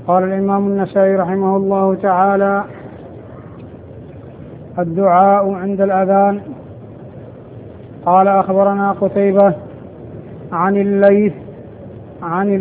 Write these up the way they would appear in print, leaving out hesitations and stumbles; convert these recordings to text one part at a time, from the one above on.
قال الإمام النسائي رحمه الله تعالى: الدعاء عند الأذان. قال: أخبرنا قتيبة عن الليث عن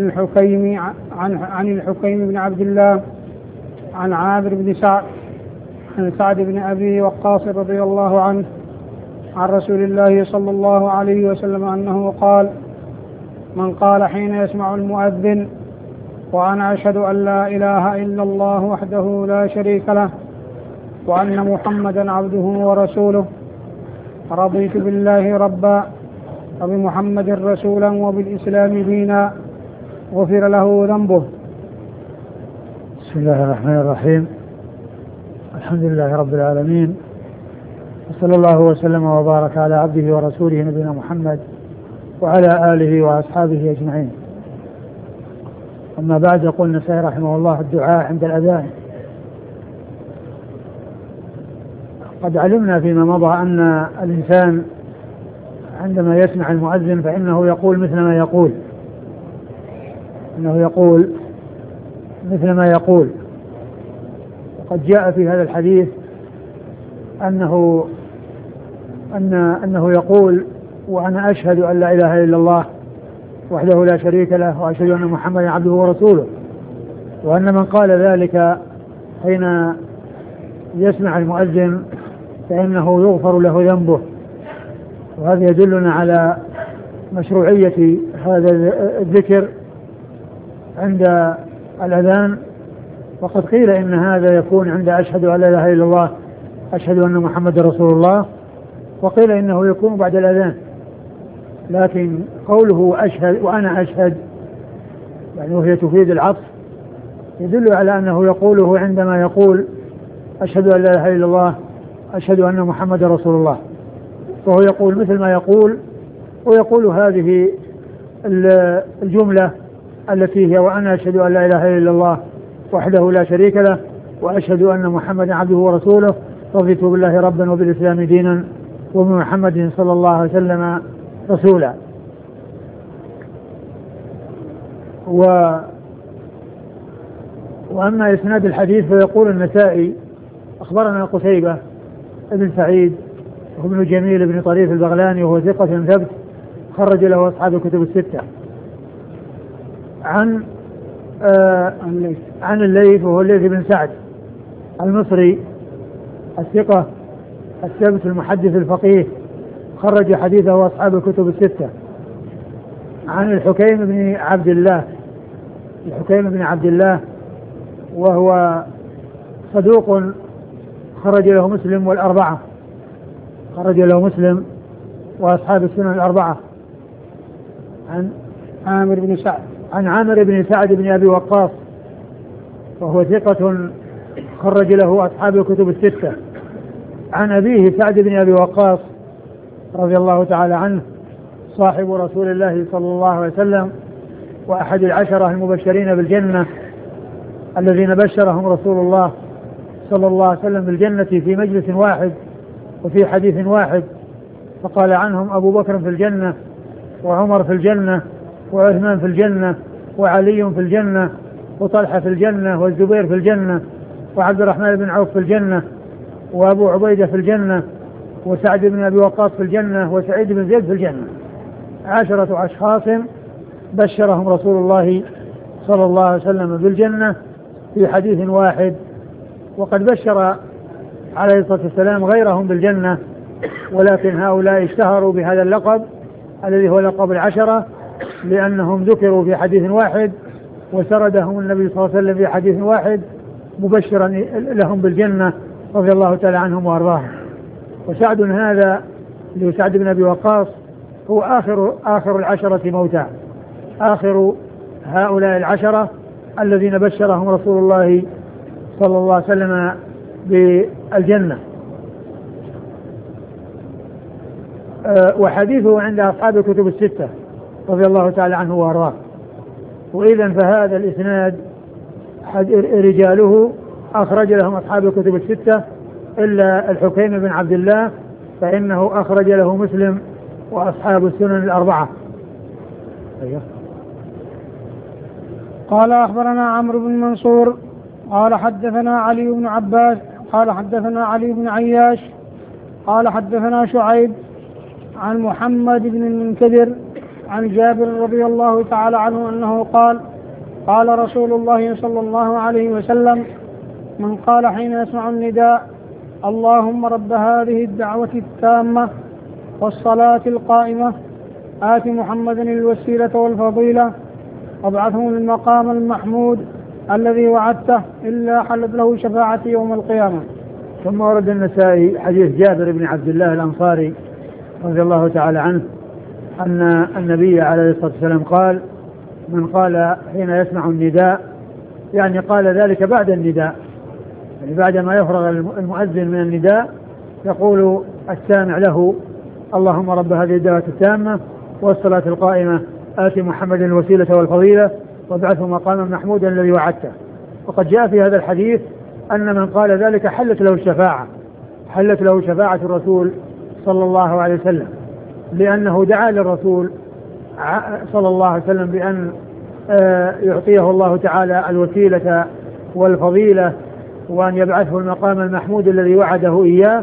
الحكيم بن عبد الله عن عامر بن سعد عن سعد بن أبي وقاص رضي الله عنه عن رسول الله صلى الله عليه وسلم أنه قال: من قال حين يسمع المؤذن: وأنا أشهد أن لا إله إلا الله وحده لا شريك له وأن محمدا عبده ورسوله، رضيت بالله ربا وبمحمد رسولا وبالإسلام دينا، غفر له ذنبه. بسم الله الرحمن الرحيم. الحمد لله رب العالمين، وصلى الله وسلم وبارك على عبده ورسوله نبينا محمد وعلى آله وأصحابه أجمعين. أما بعد، يقول النسائي رحمه الله: الدعاء عند الأذان. قد علمنا فيما مضى أن الإنسان عندما يسمع المؤذن فإنه يقول مثل ما يقول، وقد جاء في هذا الحديث أنه يقول: وأنا أشهد أن لا إله إلا الله وحده لا شريك له وأشهد أن محمدا عبده ورسوله، وأن من قال ذلك حين يسمع المؤذن فإنه يغفر له ذنبه. وهذا يدلنا على مشروعية هذا الذكر عند الأذان. وقد قيل إن هذا يكون عند أشهد أن لا إله إلا الله أشهد أن محمدا رسول الله، وقيل إنه يكون بعد الأذان. لكن قوله أشهد وأنا أشهد يعني وهي تفيد العطف، يدل على أنه يقوله عندما يقول أشهد أن لا إله إلا الله أشهد أن محمدا رسول الله، فهو يقول مثل ما يقول، ويقول هذه الجملة التي هي: وأنا أشهد أن لا إله إلا الله وحده لا شريك له وأشهد أن محمدا عبده ورسوله، رضيت بالله ربا وبالإسلام دينا وبمحمد صلى الله عليه وسلم رسولا. وأما إسناد الحديث فيقول النسائي: أخبرنا قتيبة ابن سعيد وابن جميل بن طريف البغلاني وهو ثقة ثبت خرج له أصحاب الكتب الستة، عن الليث وهو الليث بن سعد المصري الثقة الثبت المحدث الفقيه خرج حديثه أصحاب الكتب الستة، عن الحكيم بن عبد الله وهو صدوق خرج له مسلم والأربعة، خرج له مسلم وأصحاب السنن الأربعة، عن عامر بن سعد بن أبي وقاص وهو ثقة خرج له أصحاب الكتب الستة، عن أبيه سعد بن أبي وقاص رضي الله تعالى عنه صاحب رسول الله صلى الله عليه وسلم وأحد العشرة المبشرين بالجنة الذين بشرهم رسول الله صلى الله عليه وسلم بالجنة في مجلس واحد وفي حديث واحد، فقال عنهم: أبو بكر في الجنة وعمر في الجنة وعثمان في الجنة وعلي في الجنة وطلحة في الجنة والزبير في الجنة وعبد الرحمن بن عوف في الجنة وأبو عبيدة في الجنة وسعد بن أبي وقاص في الجنة وسعيد بن زيد في الجنة. 10 أشخاص بشرهم رسول الله صلى الله عليه وسلم بالجنة في حديث واحد، وقد بشر عليه الصلاة والسلام غيرهم بالجنة، ولكن هؤلاء اشتهروا بهذا اللقب الذي هو لقب العشرة لأنهم ذكروا في حديث واحد وسردهم النبي صلى الله عليه وسلم في حديث واحد مبشرا لهم بالجنة رضي الله تعالى عنهم وأرضاهم. وسعد هذا اللي سعد بن أبي وقاص هو آخر العشرة موتى، آخر هؤلاء العشرة الذين بشرهم رسول الله صلى الله عليه وسلم بالجنة. وحديثه عند أصحاب الكتب الستة رضي الله تعالى عنه وأرضاه. وإذا فهذا الإسناد رجاله أخرج لهم أصحاب الكتب الستة إلا الحكيم بن عبد الله فإنه أخرج له مسلم وأصحاب السنن الأربعة. قال أخبرنا عمرو بن منصور قال حدثنا علي بن عباس قال حدثنا علي بن عياش قال حدثنا شعيب عن محمد بن المنكدر عن جابر رضي الله تعالى عنه أنه قال قال رسول الله صلى الله عليه وسلم من قال حين يسمع النداء اللهم رب هذه الدعوة التامة والصلاة القائمة آت محمدا الوسيلة والفضيلة وابعثه المقام المحمود الذي وعدته إلا حلت له شفاعة يوم القيامة. ثم ورد النسائي حديث جابر بن عبد الله الأنصاري رضي الله تعالى عنه أن النبي عليه الصلاة والسلام قال من قال حين يسمع النداء، يعني قال ذلك بعد النداء، يعني بعد ما يفرغ المؤذن من النداء يقول السامع له اللهم رب هذه الدعوة التامة والصلاة القائمة آت محمد الوسيلة والفضيلة وابعثه مقاما محمودا الذي وعدته. وقد جاء في هذا الحديث أن من قال ذلك حلت له شفاعة الرسول صلى الله عليه وسلم، لأنه دعا للرسول صلى الله عليه وسلم بأن يعطيه الله تعالى الوسيلة والفضيلة وأن يبعثه المقام المحمود الذي وعده إياه،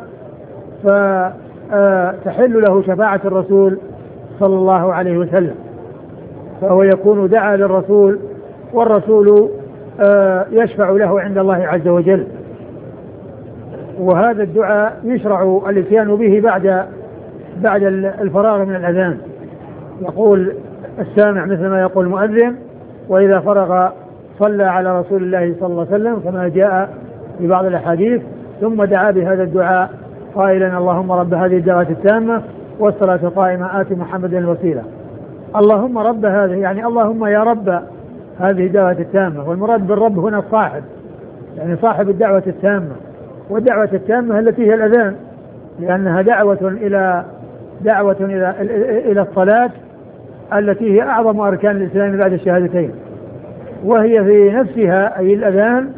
فتحل له شفاعة الرسول صلى الله عليه وسلم، فهو يكون دعا للرسول والرسول يشفع له عند الله عز وجل. وهذا الدعاء يشرع الاتيان به بعد الفراغ من الأذان، يقول السامع مثل ما يقول المؤذن، وإذا فرغ صلى على رسول الله صلى الله عليه وسلم كما جاء في بعض الأحاديث، ثم دعا بهذا الدعاء قائلا اللهم رب هذه الدعوة التامة والصلاة القائمة آت محمدا الوسيلة. اللهم رب هذه يعني اللهم يا رب هذه الدعوة التامة، والمراد بالرب هنا الصاحب، يعني صاحب الدعوة التامة، والدعوة التامة التي هي الأذان، لأنها دعوة إلى الصلاة التي هي أعظم أركان الإسلام بعد الشهادتين، وهي في نفسها أي الأذان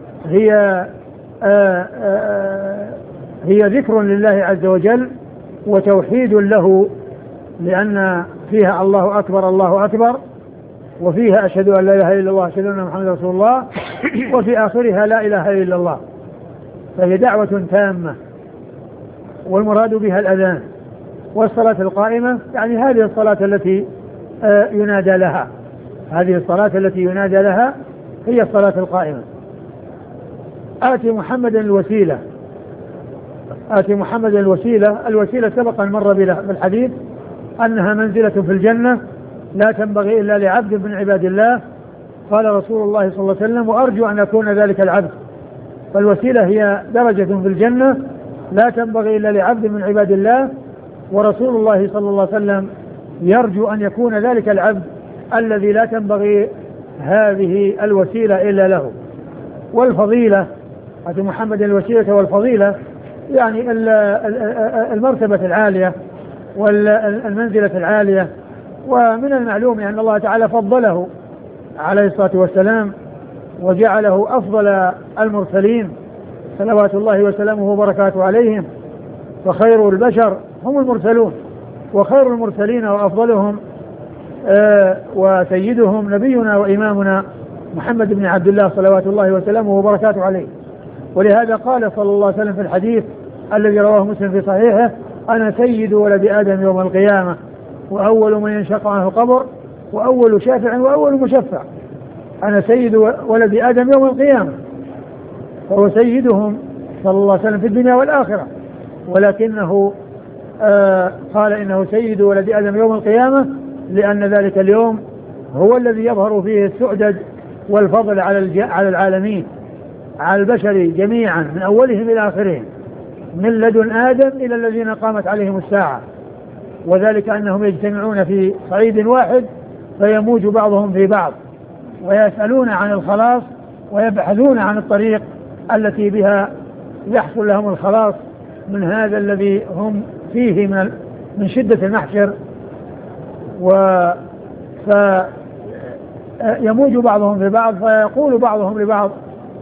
هي ذكر لله عز وجل وتوحيد له، لأن فيها الله أكبر الله أكبر، وفيها أشهد أن لا إله إلا الله أشهد أن محمدا رسول الله، وفي آخرها لا إله إلا الله، فهي دعوة تامة، والمراد بها الأذان. والصلاة القائمة يعني هذه الصلاة التي ينادى لها، هذه الصلاة التي ينادى لها هي الصلاة القائمة. آتي محمد الوسيلة، آتي محمد الوسيلة سبق أن مر بالحديث أنها منزلة في الجنة لا تنبغي إلا لعبد من عباد الله، قال رسول الله صلى الله عليه وسلم وأرجو أن أكون ذلك العبد. فالوسيلة هي درجة في الجنة لا تنبغي إلا لعبد من عباد الله، ورسول الله صلى الله عليه وسلم يرجو أن يكون ذلك العبد الذي لا تنبغي هذه الوسيلة إلا له. والفضيلة آتي محمد الوسيلة والفضيلة يعني المرتبة العالية والمنزلة العالية. ومن المعلوم أن الله تعالى فضله عليه الصلاة والسلام وجعله أفضل المرسلين صلوات الله وسلامه وبركاته عليهم، فخير البشر هم المرسلون، وخير المرسلين وأفضلهم وسيدهم نبينا وإمامنا محمد بن عبد الله صلوات الله وسلامه وبركاته عليه. ولهذا قال صلى الله عليه وسلم في الحديث الذي رواه مسلم في صحيحه أنا سيد ولد آدم يوم القيامة وأول من ينشق عنه القبر وأول شافع وأول مشفع. أنا سيد ولد آدم يوم القيامة، فهو سيدهم صلى الله عليه وسلم في الدنيا والآخرة، ولكنه قال إنه سيد ولد آدم يوم القيامة لأن ذلك اليوم هو الذي يظهر فيه السؤدد والفضل على العالمين، على البشر جميعا من أولهم إلى آخرهم، من لدن آدم إلى الذين قامت عليهم الساعة، وذلك أنهم يجتمعون في صعيد واحد فيموج بعضهم في بعض ويسألون عن الخلاص ويبحثون عن الطريق التي بها يحصل لهم الخلاص من هذا الذي هم فيه من شدة المحشر. فيموج بعضهم في بعض فيقول بعضهم لبعض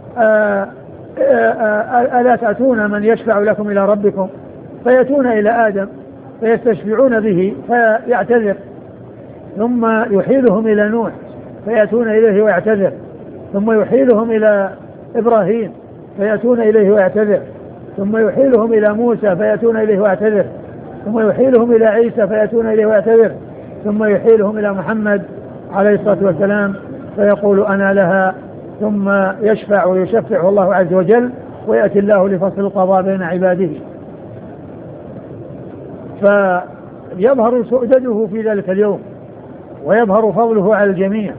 ألا تأتون من يشفع لكم إلى ربكم، فيأتون إلى آدم فيستشفعون به فيعتذر، ثم يحيلهم إلى نوح فيأتون إليه ويعتذر، ثم يحيلهم إلى إبراهيم فيأتون إليه ويعتذر، ثم يحيلهم إلى موسى فيأتون إليه ويعتذر، ثم يحيلهم إلى عيسى فيأتون إليه ويعتذر، ثم يحيلهم إلى محمد عليه الصلاة والسلام فيقول أنا لها، ثم يشفع ويشفع الله عز وجل ويأتي الله لفصل القضاء بين عباده. فيظهر سؤدده في ذلك اليوم ويظهر فضله على الجميع.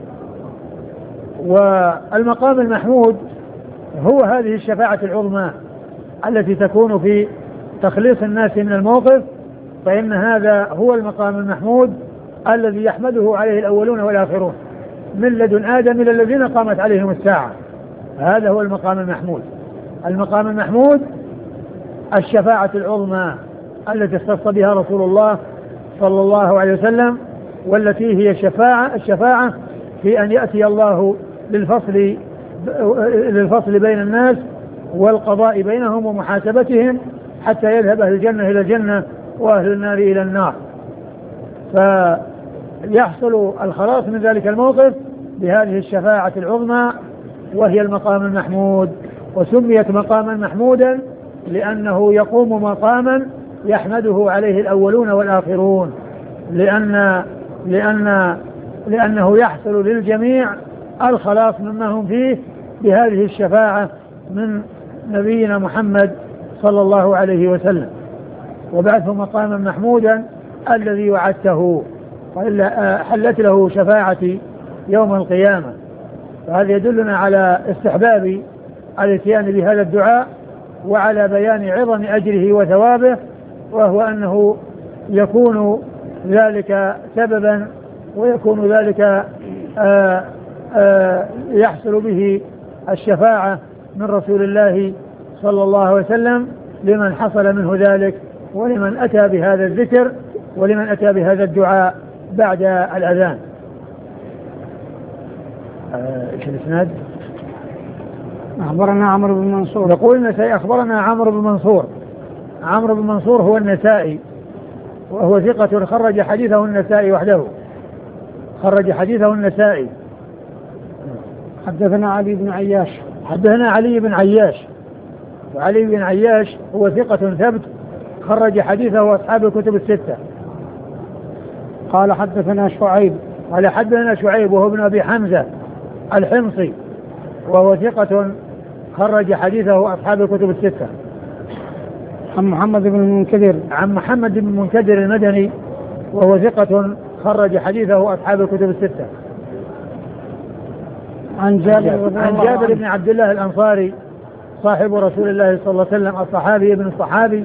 والمقام المحمود هو هذه الشفاعة العظمى التي تكون في تخليص الناس من الموقف، فإن هذا هو المقام المحمود الذي يحمده عليه الأولون والآخرون من لدن آدم إلى الذين قامت عليهم الساعة. هذا هو المقام المحمود. المقام المحمود الشفاعة العظمى التي اختص بها رسول الله صلى الله عليه وسلم، والتي هي الشفاعة في أن يأتي الله للفصل بين الناس والقضاء بينهم ومحاسبتهم حتى يذهب أهل الجنة إلى الجنة وأهل النار إلى النار، فيحصل الخلاص من ذلك الموقف بهذه الشفاعة العظمى وهي المقام المحمود. وسميت مقاما محمودا لأنه يقوم مقاما يحمده عليه الأولون والآخرون، لأنه يحصل للجميع الخلاص مما هم فيه بهذه الشفاعة من نبينا محمد صلى الله عليه وسلم. وبعثه مقاما محمودا الذي وعدته حلت له شفاعتي يوم القيامة. فهذا يدلنا على استحباب الاتيان بهذا الدعاء وعلى بيان عظم أجره وثوابه، وهو أنه يكون ذلك سببا ويكون ذلك يحصل به الشفاعة من رسول الله صلى الله عليه وسلم لمن حصل منه ذلك ولمن أتى بهذا الذكر ولمن أتى بهذا الدعاء بعد الأذان. ايش الاسناد؟ أخبرنا عمرو بن منصور. يقول النسائي أخبرنا عمرو بن منصور. عمرو بن منصور هو النسائي وهو ثقة خرج حديثه النسائي وحده، خرج حديثه النسائي. حدثنا علي بن عياش. حدثنا علي بن عياش، وعلي بن عياش هو ثقة ثبت خرج حديثه أصحاب الكتب الستة. قال حدثنا شعيب. قال حدثنا شعيب وهو ابن أبي حمزة الحمصي وهو ثقة خرج حديثه أصحاب الكتب الستة. عن محمد بن المنكدر. عن محمد بن المنكدر المدني وهو ثقة خرج حديثه أصحاب الكتب الستة. عن جابر بن عبد الله الأنصاري صاحب رسول الله صلى الله عليه وسلم الصحابي ابن الصحابي،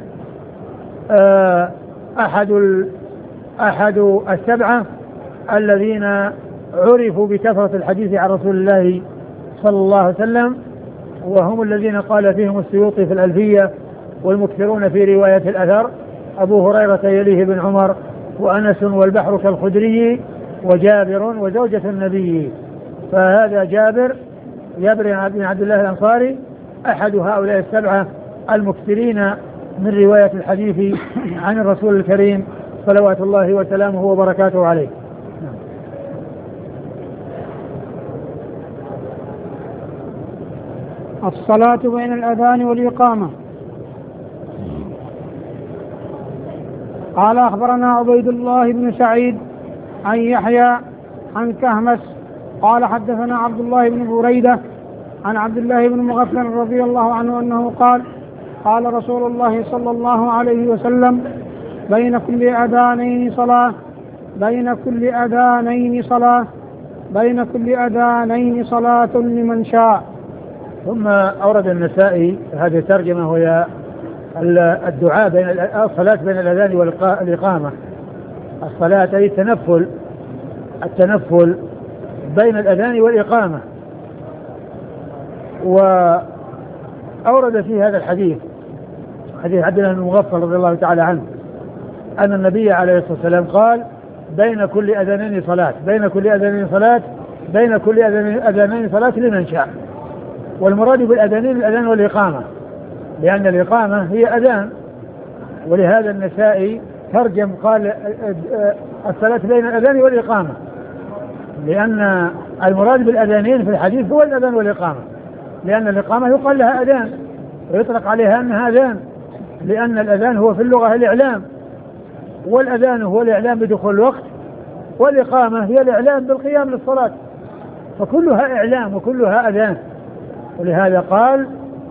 أحد السبعة الذين عرفوا بكثرة الحديث عن رسول الله صلى الله عليه وسلم، وهم الذين قال فيهم السيوطي في الألفية والمكثرون في رواية الأثر: أبو هريرة يليه بن عمر وأنس والبحر كالخدري وجابر وزوجة النبي. فهذا جابر بن عبد الله الأنصاري أحد هؤلاء السبعة المكثرين من رواية الحديث عن الرسول الكريم صلوات الله وسلامه وبركاته عليه. الصلاة بين الأذان والإقامة. قال أخبرنا عبيد الله بن سعيد عن يحيى عن كهمس قال حدثنا عبد الله بن بريدة عن عبد الله بن مغفل رضي الله عنه أنه قال: قال رسول الله صلى الله عليه وسلم: بين كل أذانين صلاة، بين كل أذانين صلاة، بين كل أذانين صلاة لمن شاء. ثم أورد النسائي هذه الترجمة وهي الدعاء بين الصلاة بين الأذان والإقامة. الصلاة أي التنفل بين الأذان والإقامة. وأورد في هذا الحديث حديث عبد الله بن مغفل رضي الله تعالى عنه أن النبي عليه الصلاة والسلام قال: بين كل أذانين صلاة، بين كل أذانين صلاة، بين كل أذانين صلاة لمن شاء. والمراد بالأذانين الأذان والإقامة، لأن الإقامة هي أذان، ولهذا النسائي ترجم قال: الصلاة بين الأذان والإقامة. لأن المراد بالأذانين في الحديث هو الأذان والإقامة، لأن الإقامة يقال لها أذان ويطلق عليها أنها أذان، لأن الأذان هو في اللغة الإعلام، والأذان هو الإعلام بدخول الوقت، والإقامة هي الإعلام بالقيام للصلاة، فكلها إعلام وكلها أذان. ولهذا قال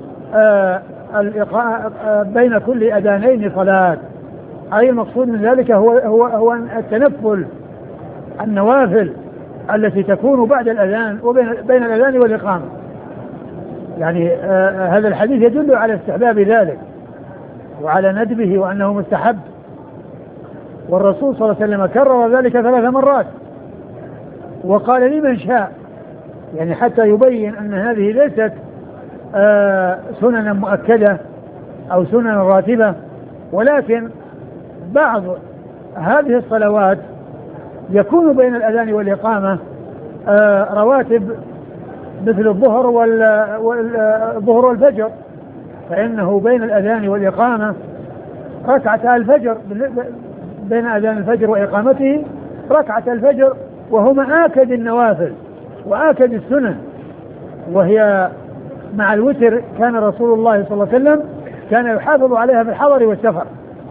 بين كل أذانين صلاة، أي المقصود من ذلك هو التنفل، النوافل التي تكون بعد الأذان وبين الأذان والإقامة. يعني هذا الحديث يدل على استحباب ذلك وعلى ندبه وأنه مستحب، والرسول صلى الله عليه وسلم كرر ذلك 3 مرات وقال لمن شاء، يعني حتى يبين أن هذه ليست سننا مؤكدة أو سننا راتبة، ولكن بعض هذه الصلوات يكون بين الأذان والإقامة رواتب مثل الظهر والفجر، فإنه بين الأذان والإقامة ركعة الفجر، بين أذان الفجر وإقامته ركعة الفجر، وهما آكد النوافل وآكد السنن، وهي مع الوتر كان رسول الله صلى الله عليه وسلم كان يحافظ عليها في الحضر والسفر.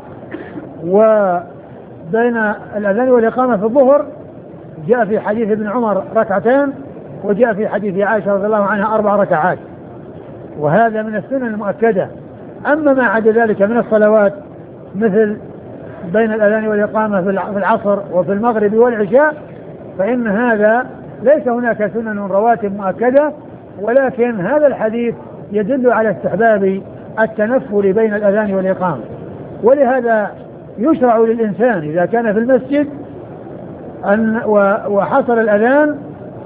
وبين الأذان والإقامة في الظهر جاء في حديث ابن عمر 2 وجاء في حديث عائشة رضي الله عنها 4 ركعات، وهذا من السنن المؤكدة. أما ما عدا ذلك من الصلوات مثل بين الأذان والإقامة في العصر وفي المغرب والعشاء فإن هذا ليس هناك سنن رواتب مؤكدة، ولكن هذا الحديث يدل على استحباب التنفل بين الأذان والإقامة. ولهذا يشرع للإنسان إذا كان في المسجد وحصل الأذان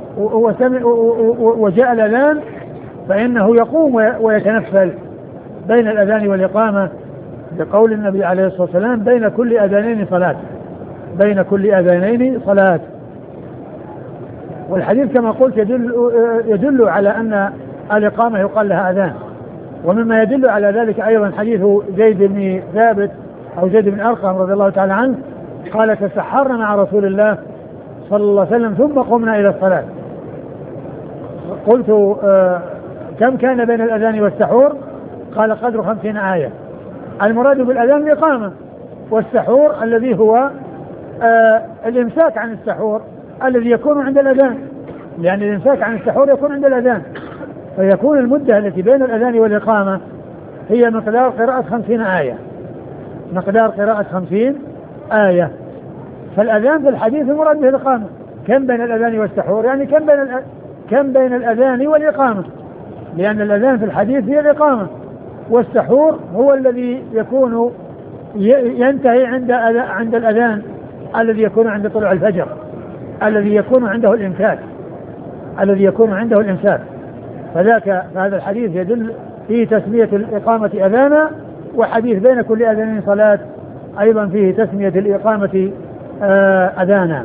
وجاء الأذان فإنه يقوم ويتنفل بين الأذان والإقامة، بقول النبي عليه الصلاة والسلام بين كل أذانين صلاة، بين كل أذانين صلاة. والحديث كما قلت يدل على أن الإقامة يقال لها أذان. ومما يدل على ذلك أيضا حديث زيد بن ثابت أو زيد بن أرقم رضي الله تعالى عنه قال تسحرنا مع رسول الله صلى الله عليه وسلم ثم قمنا إلى الصلاة. قلت كم كان بين الأذان والسحور؟ قال قدر 50 آية. المراد بالأذان الإقامة، والسحور الذي هو الإمساك عن السحور الذي يكون عند الأذان، لأن الإمساك عن السحور يكون عند الأذان، فيكون المدة التي بين الأذان والإقامة هي مقدار قراءة 50 آية، مقدار قراءة 50 آية. فالأذان في الحديث المراد به الإقامة. كم بين الأذان والسحور؟ يعني كم بين الأذان والإقامة، لأن الأذان في الحديث هي الإقامة، والسحور هو الذي يكون ينتهي عند الأذان الذي يكون عند طلوع الفجر، الذي يكون عنده الإمساك، فهذا الحديث يدل في تسمية الإقامة أذانا، وحديث بين كل أذانين صلاة أيضا فيه تسمية الإقامة أذانا.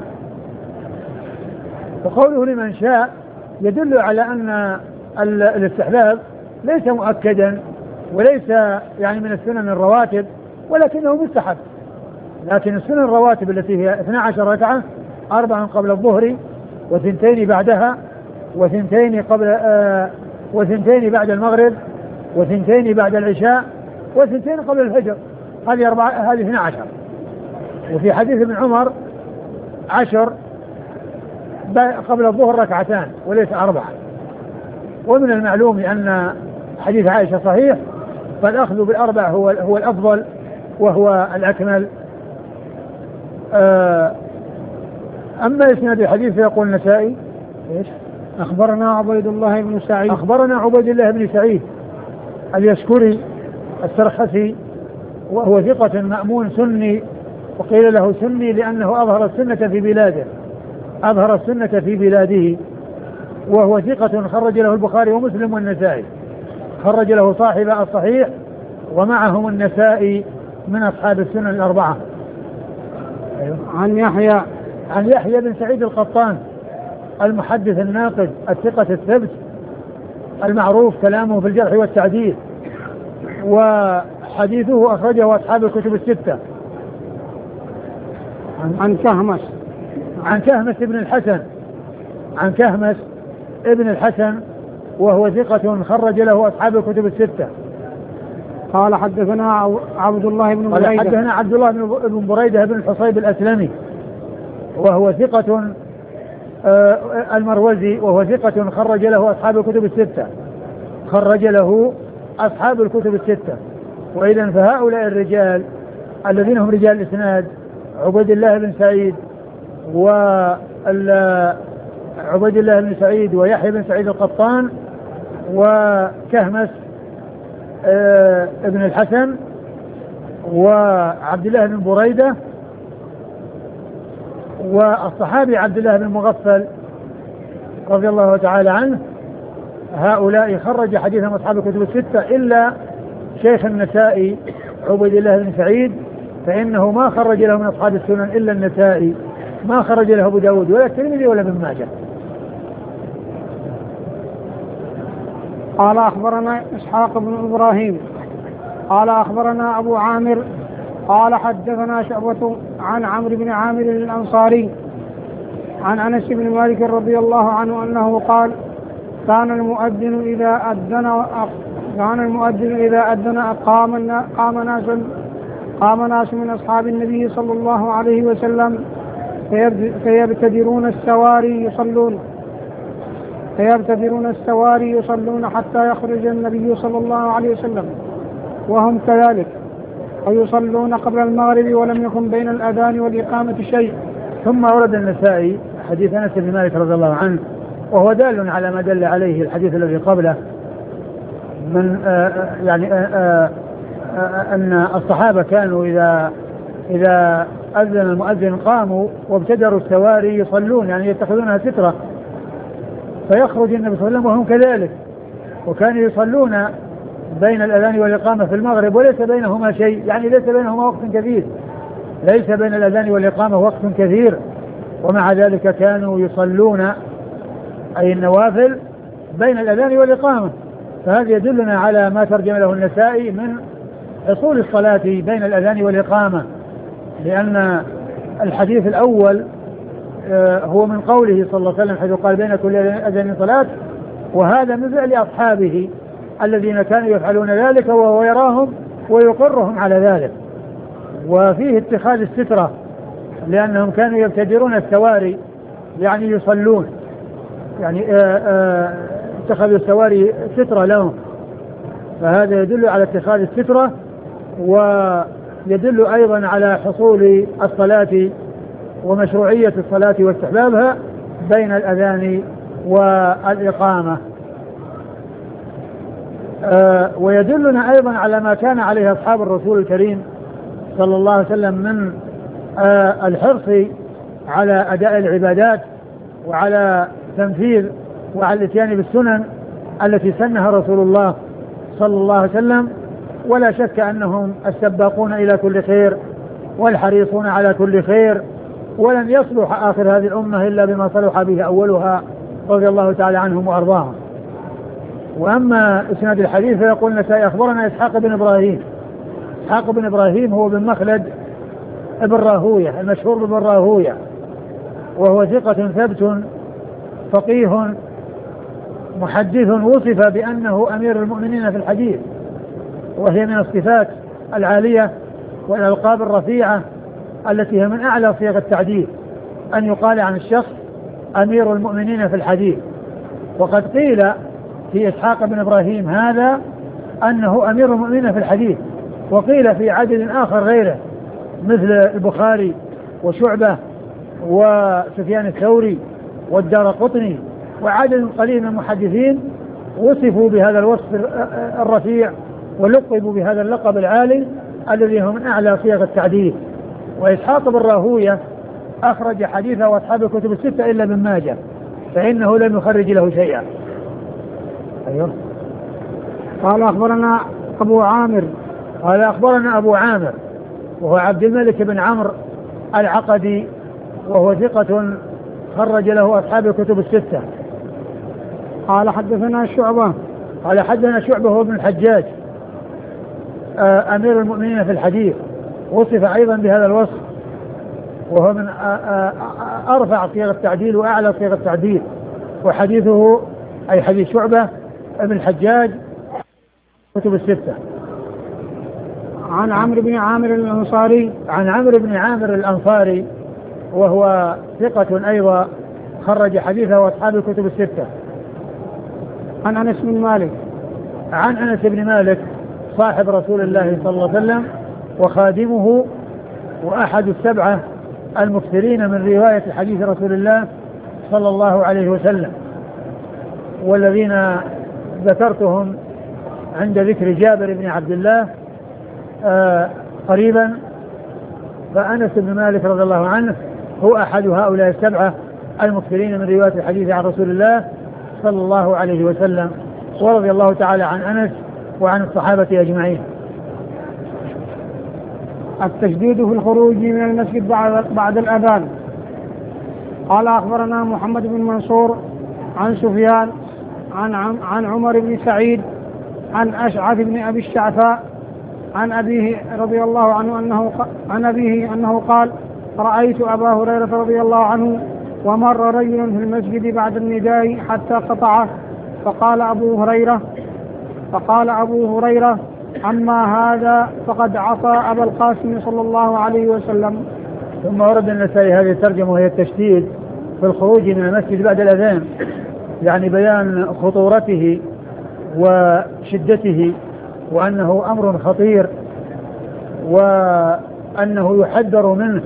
وقوله لمن شاء يدل على أن الاستحباب ليس مؤكدا وليس يعني من السنن الرواتب، ولكنه مستحب. لكن السنن الرواتب التي هي 12 ركعة 4 قبل الظهر و2 بعدها و2 و2 بعد المغرب و2 بعد العشاء و2 قبل الفجر، هذه 12. وفي حديث ابن عمر 10 قبل الظهر 2 وليس 4. ومن المعلوم أن حديث عائشة صحيح، فالأخذ بال4 هو الأفضل وهو الأكمل. أما إسناد الحديث فيقول النسائي إيش؟ أخبرنا عبيد الله بن سعيد، أخبرنا عبيد الله بن سعيد اليشكري السرخسي، وهو ثقة مأمون سني، وقيل له سني لأنه أظهر السنة في بلاده، وهو ثقة خرج له البخاري ومسلم والنسائي، خرج له صاحب الصحيح ومعهم النسائي من أصحاب السنن الأربعة. عن يحيى بن سعيد القطان المحدث الناقد الثقة الثبت المعروف كلامه في الجرح والتعديل، وحديثه أخرجه أصحاب الكتب الستة. عن كهمس بن الحسن عن كهمس ابن الحسن وهو ثقة خرج له أصحاب الكتب الستة. قال حدثنا عبد الله بن بريدة. قال حدثنا عبد الله بن بريدة بن الحصيب الأسلمي وهو ثقة المروزي وهو ثقة خرج له أصحاب الكتب الستة. خرج له أصحاب الكتب الستة. وإذا فهؤلاء الرجال الذين هم رجال الإسناد عبيد الله بن سعيد ويحيى بن سعيد القطان وكهمس ابن الحسن وعبد الله بن بريدة والصحابي عبد الله بن مغفل رضي الله تعالى عنه. هؤلاء خرج حديثهم أصحاب الكتب الستة إلا شيخ النسائي عبيد الله بن سعيد فإنه ما خرج له من أصحاب السنن إلا النسائي، ما خرج له أبو داود ولا الترمذي ولا ابن ماجه. قال أخبرنا إسحاق بن إبراهيم قال أخبرنا أبو عامر قال حدثنا شعبة عن عمرو بن عامر الأنصاري عن أنس بن مالك رضي الله عنه أنه قال كان المؤذن إذا أذن قام ناس من أصحاب النبي صلى الله عليه وسلم فيبتدرون السواري يصلون حتى يخرج النبي صلى الله عليه وسلم وهم كذلك ويصلون قبل المغرب ولم يكن بين الأذان والإقامة شيء. ثم ورد النسائي حديث أنس بن مالك رضي الله عنه وهو دال على ما دل عليه الحديث الذي قبله من أن الصحابة كانوا إذا أذن المؤذن قاموا وابتدروا السواري يصلون يعني يتخذونها سترة فيخرج النبي صلى الله عليه وسلم وهم كذلك وكانوا يصلون بين الأذان والإقامة في المغرب وليس بينهما شيء يعني ليس بينهما وقت كثير ليس بين الأذان والإقامة وقت كثير ومع ذلك كانوا يصلون أي النوافل بين الأذان والإقامة. فهذا يدلنا على ما ترجم له النسائي من حصول الصلاة بين الأذان والإقامة لأن الحديث الأول هو من قوله صلى الله عليه وسلم حيث قال بين كل أذان صلاة وهذا من فعل أصحابه الذين كانوا يفعلون ذلك وهو يراهم ويقرهم على ذلك. وفيه اتخاذ السترة لأنهم كانوا يبتدرون السواري يعني يصلون يعني اتخذوا السواري سترة لهم فهذا يدل على اتخاذ السترة ويدل أيضا على حصول الصلاة ومشروعية الصلاة واستحبابها بين الأذان والإقامة. ويدلنا أيضا على ما كان عليه أصحاب الرسول الكريم صلى الله عليه وسلم من الحرص على أداء العبادات وعلى تنفيذ وعلى الاتيان بالسنن التي سنها رسول الله صلى الله عليه وسلم. ولا شك أنهم السباقون إلى كل خير والحريصون على كل خير ولن يصلح آخر هذه الأمة إلا بما صلح به أولها رضي الله تعالى عنهم وأرضاهم. وأما إسناد الحديث فيقول النسائي أخبرنا إسحاق بن إبراهيم. إسحاق بن إبراهيم هو بن مخلد ابن راهوية المشهور بن راهوية وهو ثقة ثبت فقيه محدث وصف بأنه أمير المؤمنين في الحديث وهي من الصفات العالية والألقاب الرفيعة التي هي من أعلى صيغ التعديل أن يقال عن الشخص أمير المؤمنين في الحديث. وقد قيل في إسحاق بن إبراهيم هذا أنه أمير المؤمنين في الحديث وقيل في عدد آخر غيره مثل البخاري وشعبة وسفيان الثوري والدارقطني وعدد قليل من المحدثين وصفوا بهذا الوصف الرفيع ولقبوا بهذا اللقب العالي الذي هو من أعلى صيغ التعديل. وإسحاق بن راهوية أخرج حديثه وأصحاب الكتب الستة إلا ابن ماجه فإنه لم يخرج له شيئا. أيوه. قال أخبرنا أبو عامر. قال أخبرنا أبو عامر وهو عبد الملك بن عمرو العقدي وهو ثقة خرج له أصحاب الكتب الستة. قال حدثنا شعبة. قال حدثنا شعبة هو ابن الحجاج أمير المؤمنين في الحديث وصف أيضا بهذا الوصف وهو من أرفع صيغ التعديل وأعلى صيغ التعديل وحديثه أي حديث شعبة ابن الحجاج كتب الستة. عن عمرو بن عامر الأنصاري. عن عمرو بن عامر الأنصاري وهو ثقة أيضا خرج حديثه أصحاب الكتب الستة. عن أنس بن مالك. عن أنس بن مالك صاحب رسول الله صلى الله عليه وسلم وخادمه وأحد السبعة المكثرين من رواية حديث رسول الله صلى الله عليه وسلم، والذين ذكرتهم عند ذكر جابر بن عبد الله قريبا. فأنس بن مالك رضي الله عنه هو أحد هؤلاء السبعة المكثرين من رواية الحديث عن رسول الله صلى الله عليه وسلم، ورضي الله تعالى عن أنس وعن الصحابة أجمعين. التشديد في الخروج من المسجد بعد الأذان. قال أخبرنا محمد بن منصور عن سفيان عن عمر بن سعيد عن أشعث بن أبي الشعثاء عن أبيه رضي الله عنه أنه قال: رأيت أبا هريرة رضي الله عنه ومر رجل في المسجد بعد النداء حتى قطعه، فقال أبو هريرة: أما هذا فقد عصى أبا القاسم صلى الله عليه وسلم. ثم ورد النسائي هذه الترجمة وهي التشديد في الخروج من المسجد بعد الأذان، يعني بيان خطورته وشدته وأنه أمر خطير وأنه يحذر منه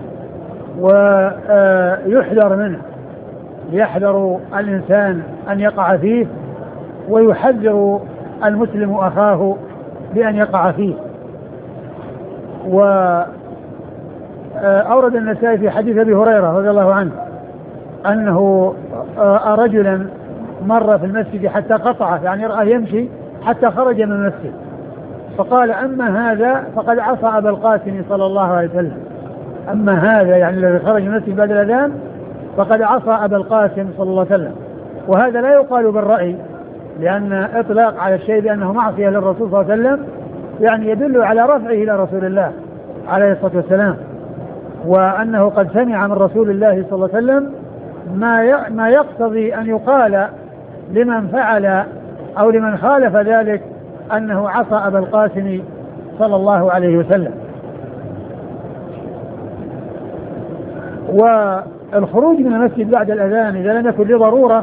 ويحذر منه، يحذر الإنسان أن يقع فيه ويحذر المسلم أخاه بأن يقع فيه. وأورد النسائي في حديث أبي هريرة رضي الله عنه أنه رجلا مر في المسجد حتى قطعه، يعني رأى يمشي حتى خرج من المسجد، فقال: أما هذا فقد عصى أبا القاسم صلى الله عليه وسلم. أما هذا يعني الذي خرج من المسجد بعد الأذان فقد عصى أبا القاسم صلى الله عليه وسلم. وهذا لا يقال بالرأي، لأن إطلاق على الشيء بأنه معصية للرسول صلى الله عليه وسلم يعني يدل على رفعه إلى رسول الله عليه الصلاة والسلام، وأنه قد سمع من رسول الله صلى الله عليه وسلم ما يقتضي أن يقال لمن فعل أو لمن خالف ذلك أنه عصى أبا القاسم صلى الله عليه وسلم. والخروج من المسجد بعد الأذان إذا لم يكن لضرورة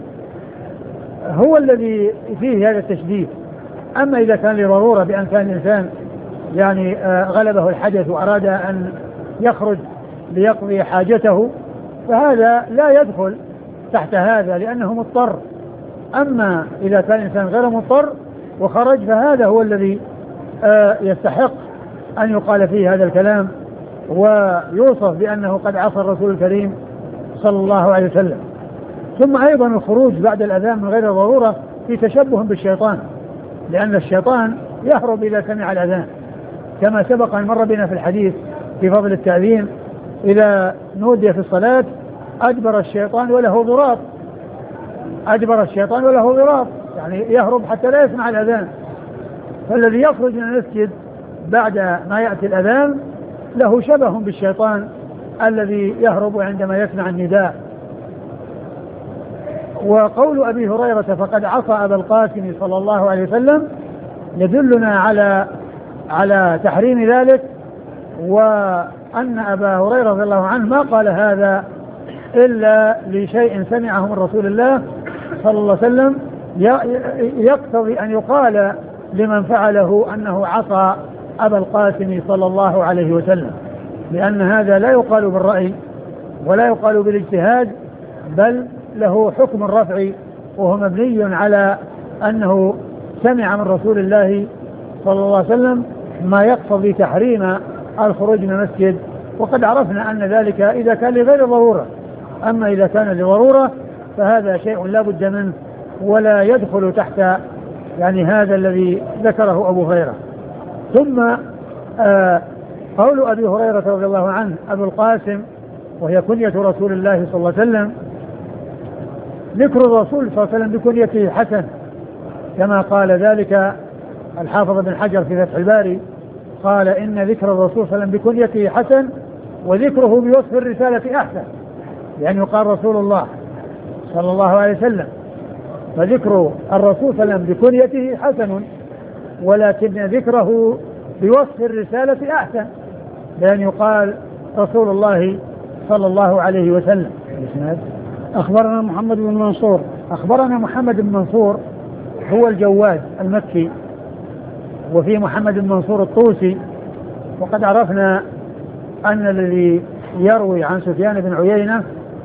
هو الذي فيه هذا التشديد. أما إذا كان لضرورة بأن كان الإنسان يعني غلبه الحدث وأراد أن يخرج ليقضي حاجته فهذا لا يدخل تحت هذا لأنه مضطر. أما إذا كان الإنسان غير مضطر وخرج فهذا هو الذي يستحق أن يقال فيه هذا الكلام ويوصف بأنه قد عصى الرسول الكريم صلى الله عليه وسلم. ثم أيضا الخروج بعد الأذان من غير ضرورة في تشبه بالشيطان، لأن الشيطان يهرب إذا سمع الأذان، كما سبق أن مر بنا في الحديث في فضل التأذين: إذا نودي في الصلاة أدبر الشيطان وله ضراط، أدبر الشيطان وله ضراط، يعني يهرب حتى لا يسمع الأذان. فالذي يخرج من المسجد بعد ما يأتي الأذان له شبه بالشيطان الذي يهرب عندما يسمع النداء. وقول أبي هريرة فقد عصى أبا القاسم صلى الله عليه وسلم يدلنا على تحريم ذلك، وأن أبا هريرة رضي الله عنه ما قال هذا إلا لشيء سمعه من رسول الله صلى الله عليه وسلم يقتضي أن يقال لمن فعله أنه عصى أبا القاسم صلى الله عليه وسلم، لأن هذا لا يقال بالرأي ولا يقال بالاجتهاد، بل له حكم الرفع، وهو مبني على أنه سمع من رسول الله صلى الله عليه وسلم ما يقتضي تحريم الخروج من المسجد. وقد عرفنا أن ذلك إذا كان لغير ضرورة، أما إذا كان لضرورة فهذا شيء لا بد منه ولا يدخل تحت يعني هذا الذي ذكره أبو هريرة. ثم قول أبي هريرة رضي الله عنه أبو القاسم وهي كنية رسول الله صلى الله عليه وسلم، ذكر الرسول صلى الله عليه وسلم بكنيته حسن، كما قال ذلك الحافظ بن حجر في فتح الباري، قال إن ذكر الرسول صلى الله عليه وسلم بكنيته حسن وذكره بوصف الرسالة أحسن، يعني يقال رسول الله صلى الله عليه وسلم. فذكر الرسول صلى الله عليه وسلم بكنيته حسن، ولكن ذكره بوصف الرسالة أحسن، لأن يقال رسول الله صلى الله عليه وسلم. أخبرنا محمد بن منصور. أخبرنا محمد بن منصور هو الجواد المكي، وفي محمد بن منصور الطوسي. وقد عرفنا أن الذي يروي عن سفيان بن عيينة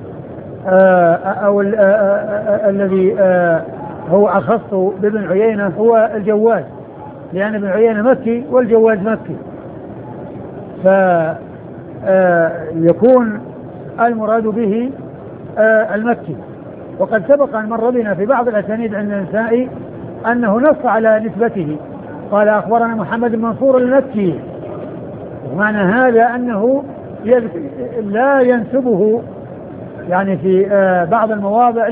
أو الذي هو أخص بابن عيينة هو الجواد، لأن ابن عيينة مكي والجواد مكي، فيكون المراد به المكي. وقد سبق أن مر بنا في بعض الأسانيد عند النسائي أنه نص على نسبته، قال أخبرنا محمد بن منصور المكي، ومعنى هذا أنه لا ينسبه يعني في بعض المواضع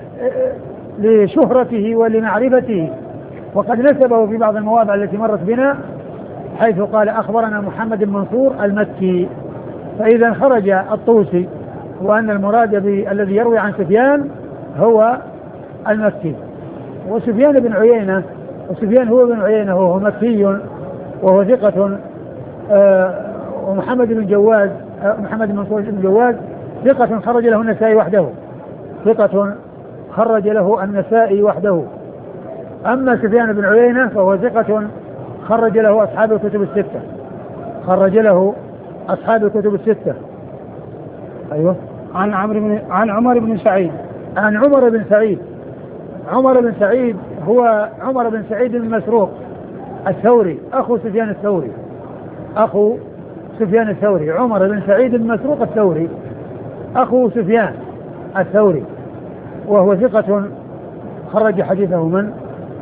لشهرته ولمعرفته، وقد نسبه في بعض المواضع التي مرت بنا حيث قال أخبرنا محمد بن منصور المكي. فإذا خرج الطوسي وأن المراد الذي يروي عن سفيان هو المكي. وسفيان بن عيينة، وسفيان هو بن عيينة وهو مكي وهو ثقة، ومحمد بن جواد محمد بن منصور بن جواد ثقة خرج له النسائي وحده، ثقة خرج له النسائي وحده. أما سفيان بن عيينة فهو ثقة خرج له أصحاب الكتب الستة، خرج له أصحاب الكتب الستة. أيوه. عن عمر بن سعيد. عن عمر بن سعيد. عمر بن سعيد هو عمر بن سعيد بن مسروق الثوري، أخو سفيان الثوري، أخو سفيان الثوري. عمر بن سعيد بن مسروق الثوري أخو سفيان الثوري، وهو ثقة خرج حديثه من؟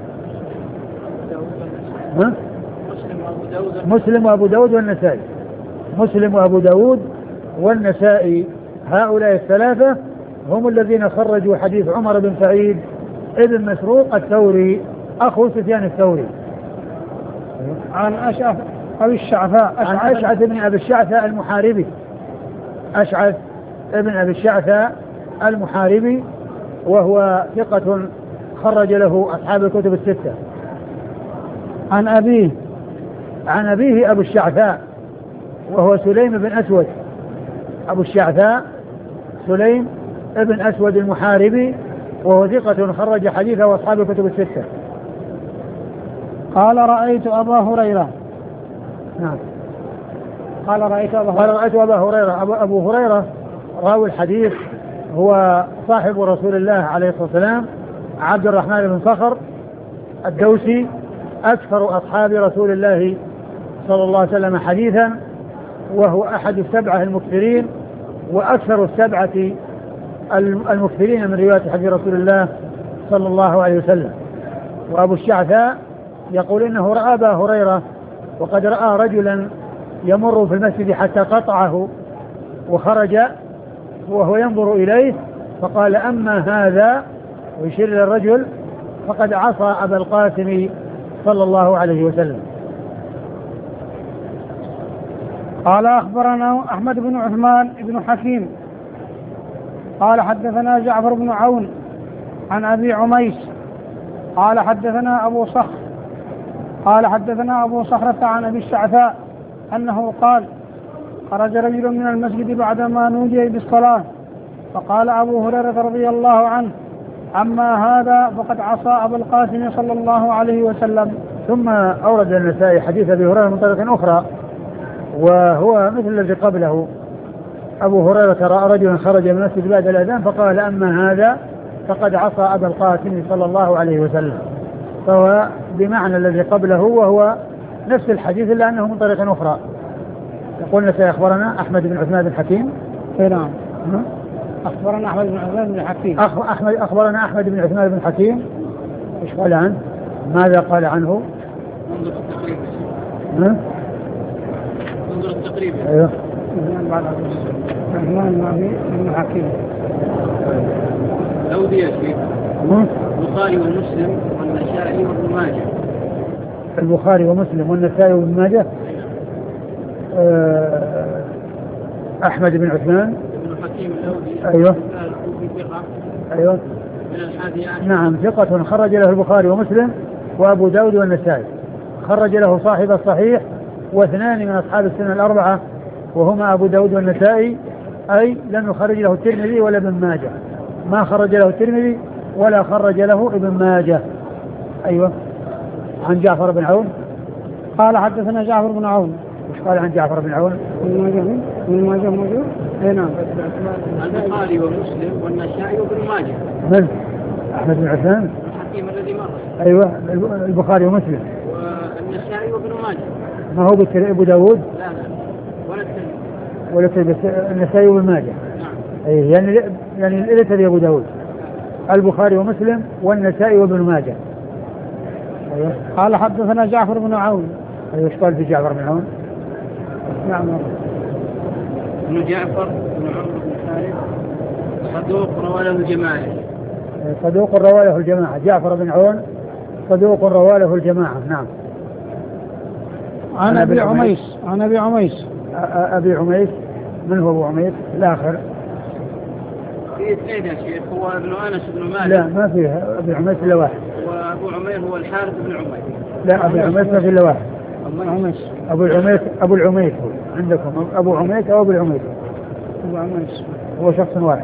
مسلم وأبو داود والنسائي. مسلم وأبو داود والنسائي، هؤلاء الثلاثة هم الذين خرجوا حديث عمر بن سعيد ابن مسروق الثوري أخو سفيان الثوري. عن أشعث أبي الشعثاء. عن أشعث بن أبي الشعثاء المحاربي. أشعث ابن أبي الشعثاء المحاربي، وهو ثقة خرج له أصحاب الكتب الستة. عن أبيه. عن أبيه أبو الشعثاء وهو سليم بن أسود. أبو الشعثاء سليم بن أسود المحاربي، وهو ثقة خرج حديثه أصحاب الكتب الستة. قال رأيت أبا هريرة. نعم. قال رأيت أبا هريرة. أبو هريرة راوي الحديث هو صاحب رسول الله عليه الصلاة والسلام، عبد الرحمن بن صخر الدوسي، أكثر أصحاب رسول الله صلى الله عليه وسلم حديثا، وهو أحد السبعة المكثرين وأكثر السبعة المكثرين من رواية حديث رسول الله صلى الله عليه وسلم. وأبو الشعثاء يقول إنه رأى أبا هريرة، وقد رأى رجلا يمر في المسجد حتى قطعه وخرج وهو ينظر إليه، فقال أما هذا، ويشير إلى الرجل، فقد عصى أبا القاسم صلى الله عليه وسلم. قال أخبرنا أحمد بن عثمان بن حكيم قال حدثنا جعفر بن عون عن أبي عميس قال حدثنا أبو صخر قال حدثنا أبو صخرة عن أبي الشعثاء أنه قال خرج رجل من المسجد بعدما نودي بالصلاة، فقال أبو هريرة رضي الله عنه أما هذا فقد عصى أبا القاسم صلى الله عليه وسلم. ثم أورد النسائي حديث أبي هريرة من طريق أخرى، وهو مثل الذي قبله. أبو هريرة رأى رجلا خرج من المسجد بعد الأذان فقال أما هذا فقد عصى أبا القاسم صلى الله عليه وسلم، فهو بمعنى الذي قبله، وهو نفس الحديث إلا أنه من طريق أخرى. يقول سيخبرنا أحمد بن عثمان بن حكيم. نعم. أخبرنا أحمد بن عثمان بن حكيم. أخبرنا أحمد بن عثمان بن حكيم. إيش قال عنه؟ ماذا قال عنه؟ انظر التقريب. انظر التقريب. أيوه. عثمان بن حكيم. أودي فيه. البخاري ومسلم والنسائي وابن ماجه. البخاري ومسلم والنسائي وابن ماجه. أحمد بن عثمان بن حكيم الأودي. أيوه. أيوة. من 11. نعم ثقة خرج له البخاري ومسلم وأبو داود والنسائي. خرج له صاحب الصحيح واثنان من أصحاب السنة الأربعة وهما أبو داود والنسائي، أي لم يخرج له الترمذي ولا ابن ماجه، ما خرج له الترمذي ولا خرج له ابن ماجه. أيوة. عن جعفر بن عون قال حدثنا جعفر بن عون. وش قال عن جعفر بن عون؟ من ماجه موجود؟ اي نعم. البخاري ومسلم والنسائي وابن ماجه. من؟ أحمد بن عثمان الحكيم الذي مر. أيوة البخاري ومسلم والنسائي وابن ماجه. ما هو أبو داود؟ لا ولا الترمذي ولا النسائي وابن ماجه. نعم. أي يعني ليس أبو داود، البخاري ومسلم والنسائي وابن ماجه. أيوة. قال حدثنا جعفر بن عون. أيوة. قال في جعفر بن عون؟ نعم. ابن جعفر بن عمرو بن خالد صدوق رواه له الجماعة. صدوق رواه له الجماعة. جعفر بن عون صدوق رواه له الجماعة. نعم. عن أبي عميس. عن أبي عميس. أبي عميس من هو أبو عميس الآخر؟ في اثنين يا شيخ، هو ابن أنس بن مالك. لا ما فيه أبي عميس إلا واحد. وأبو عمير هو الحارث بن عمير. لا أبي عميس ما فيه إلا واحد. أبو عميس. أبو العميس عندكم أبو عميس أو أبو العميس؟ أبو عميس هو شخص واحد.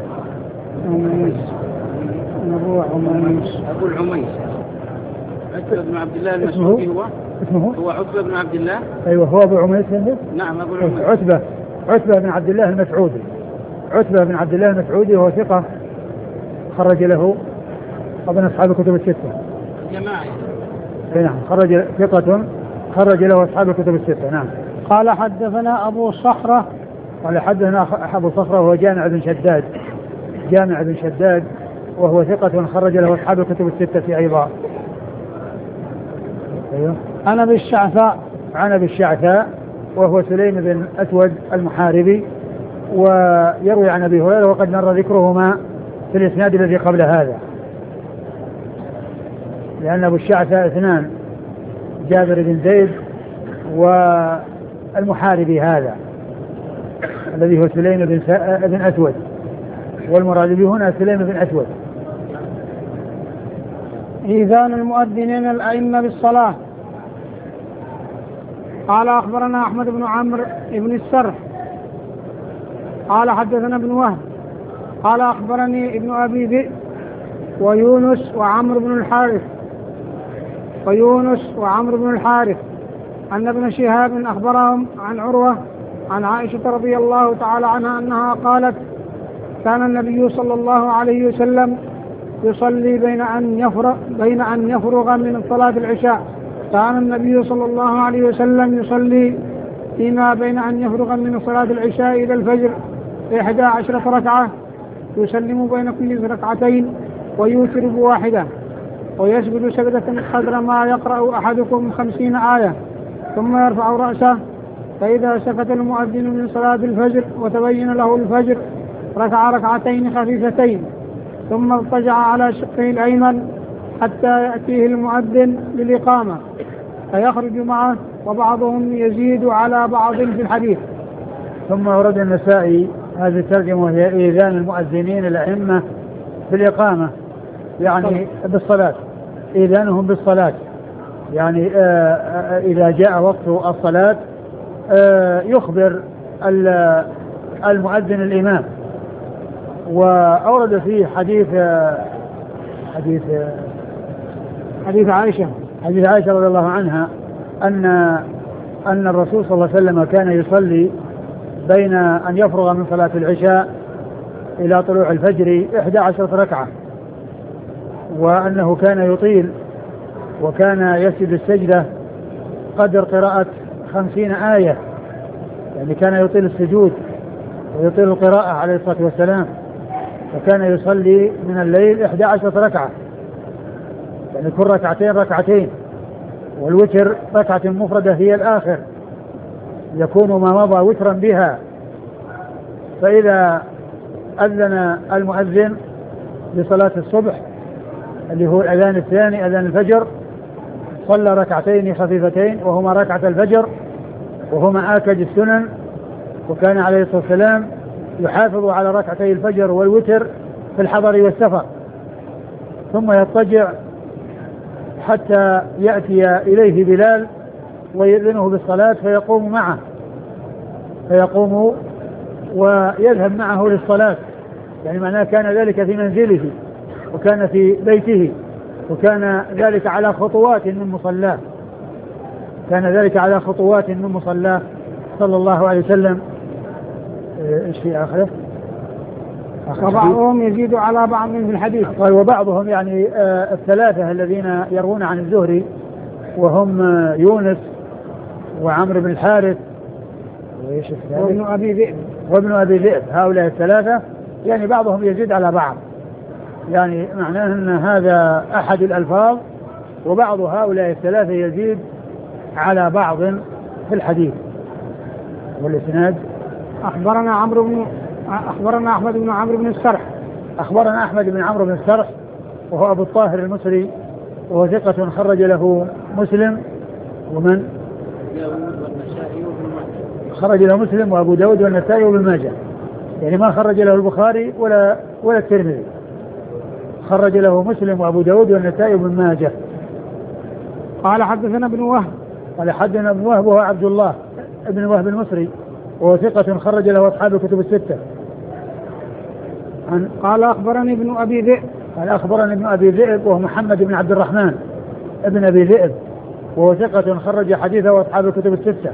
أبو العميس عتبة بن عبد الله المسعودي. هو عتبة بن عبد الله. أيوة هو أبو عميس عندك؟ نعم أبو العميس. عتبة بن عبد الله المسعودي. عتبة بن عبد الله المسعودي وهو ثقة خرج له أظن أصحاب الكتب الستة. جماعة. نعم ثقة خرج له أصحاب الكتب الستة. نعم. قال حدثنا أبو صخرة. قال حدثنا أبو صخرة وهو جامع بن شداد وهو ثقة خرج له أصحاب الكتب الستة أيضا. أيوه. عن أبي الشعثاء وهو سليم بن أسود المحاربي ويروي عن أبي هريرة وقد مر ذكرهما في الإسناد الذي قبل هذا، لأن أبو الشعثاء اثنان، جابر بن زيد والمحاربي هذا الذي هو سليم بن أسود، والمراد به هنا سليم بن أسود. إيذان المؤذنين الأئمة بالصلاة. قال أخبرنا أحمد بن عمرو بن السرح قال حدثنا ابن وهب قال أخبرني ابن أبي ذئب ويونس وعمرو بن الحارث أن ابن شهاب أخبرهم عن عروة عن عائشة رضي الله تعالى عنها أنها قالت: كان النبي صلى الله عليه وسلم يصلي بين أن يفرغ من صلاة العشاء. كان النبي صلى الله عليه وسلم يصلي فيما بين أن يفرغ من صلاة العشاء إلى الفجر 11 ركعة، يسلم بين كل ركعتين ويوتر بواحدة، ويسجد سجدة قدر ما يقرأ أحدكم 50 آية، ثم يرفع رأسه، فإذا سكت المؤذن من صلاة الفجر وتبين له الفجر ركع ركعتين خفيفتين، ثم اضطجع على شقه الأيمن حتى يأتيه المؤذن للإقامة فيخرج معه، وبعضهم يزيد على بعض في الحديث. ثم ورد النسائي هذه الترجمة وهي إيذان المؤذنين الأئمة بالإقامة، يعني بالصلاة، إيذانهم بالصلاة، يعني إذا جاء وقت الصلاة يخبر المؤذن الإمام. وأورد فيه حديث عائشة رضي الله عنها أن الرسول صلى الله عليه وسلم كان يصلي بين أن يفرغ من صلاة العشاء إلى طلوع الفجر 11 ركعة، وأنه كان يطيل، وكان يسجد السجدة قدر قراءة 50 آية، يعني كان يطيل السجود ويطيل القراءة عليه الصلاة والسلام. وكان يصلي من الليل 11 ركعة، يعني كل ركعتين، والوتر ركعة مفردة هي الآخر، يكون ما مضى وترا بها. فإذا أذن المؤذن لصلاة الصبح اللي هو الأذان الثاني، أذان الفجر، صلى ركعتين خفيفتين وهما ركعة الفجر، وهما آكد السنن، وكان عليه الصلاة والسلام يحافظ على ركعتي الفجر والوتر في الحضر والسفر، ثم يضطجع حتى يأتي إليه بلال ويؤذنه بالصلاة فيقوم معه، فيقوم ويذهب معه للصلاة. يعني معناه كان ذلك في منزله وكان في بيته، وكان ذلك على خطوات من مصلاه، كان ذلك على خطوات من مصلاه صلى الله عليه وسلم. ايش في آخره؟ وبعضهم يزيد على بعض في الحديث. قال وبعضهم يعني الثلاثة الذين يروون عن الزهري وهم يونس وعمرو بن الحارث وابن أبي ذئب، هؤلاء الثلاثة يعني بعضهم يزيد على بعض، يعني معناه أن هذا أحد الألفاظ وبعض هؤلاء الثلاثة يزيد على بعض في الحديث. والإسناد أخبرنا أحمد بن عمرو بن السرح. أخبرنا أحمد بن عمرو بن السرح وهو أبو الطاهر المصري وهو ثقة خرج له مسلم ومن خرج له مسلم وأبو داود والنسائي وابن ماجه، يعني ما خرج له البخاري ولا الترمذي، خرج له مسلم وأبو داود والنسائي وابن ماجه. قال حدثنا ابن وهب. قال حدثنا ابن وهب وهو عبد الله ابن وهب المصري وهو ثقة خرج له أصحاب الكتب الستة. قال أخبرني ابن أبي ذئب. قال أخبرني ابن أبي ذئب وهو محمد بن عبد الرحمن ابن أبي ذئب وهو ثقة خرج حديثه أصحاب الكتب الستة.